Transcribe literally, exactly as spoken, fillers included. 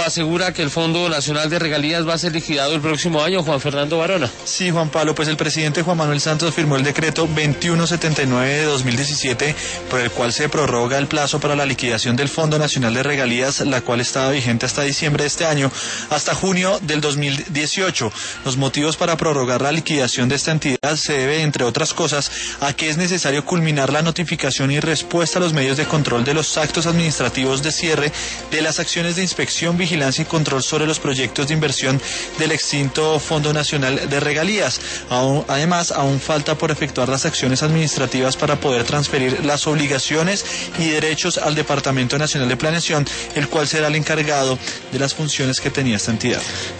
asegura que el Fondo Nacional de Regalías va a ser liquidado el próximo año, Juan Fernando Barona. Sí, Juan Pablo, pues el presidente Juan Manuel Santos firmó el decreto veintiuno setenta y nueve de dos mil diecisiete, por el cual se prorroga el plazo para la liquidación del Fondo Nacional de Regalías, la cual estaba vigente hasta diciembre de este año, hasta junio del dos mil dieciocho. Los motivos para prorrogar la liquidación de esta entidad se debe, entre otras cosas, a que es necesario culminar la notificación y respuesta a los medios de control de los actos administrativos de cierre de las acciones de inspección, vigilancia y control sobre los proyectos de inversión del extinto Fondo Nacional de Regalías. Aún, además, aún falta por efectuar las acciones administrativas para poder transferir las obligaciones y derechos al Departamento Nacional de Planeación, el cual será el encargado de las funciones que tenía esta entidad.